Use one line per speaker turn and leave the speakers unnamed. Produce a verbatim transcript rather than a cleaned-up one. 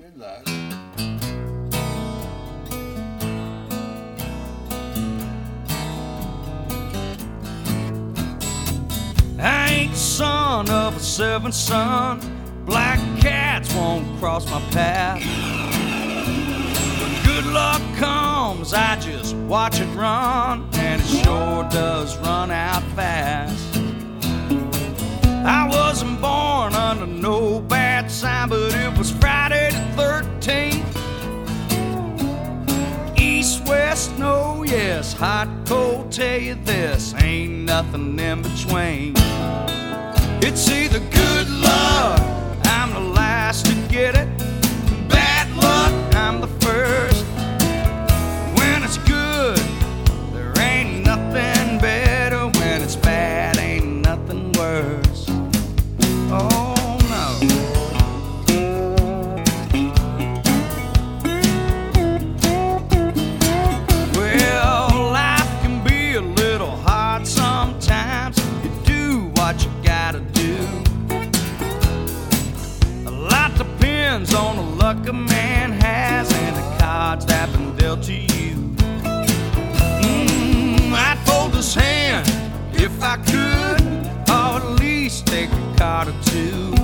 Good luck.
I ain't the son of a seventh son. Black cats won't cross my path. When good luck comes, I just watch it run, and it sure does run out fast. I wasn't born under no bad sign, but it was Friday the thirteenth. East, west, no, yes, hot, cold, tell you this, ain't nothing in between. It's either good luck, I'm the last to get it. Bad luck, I'm the first. When it's good, there ain't nothing better. When it's bad, ain't nothing worse. Oh no. Well, life can be a little hard sometimes. You do what you gotta do. A lot depends on the luck a man has and the cards that been dealt to you. Mm, I'd fold his hand if I could, or at least take a card or two.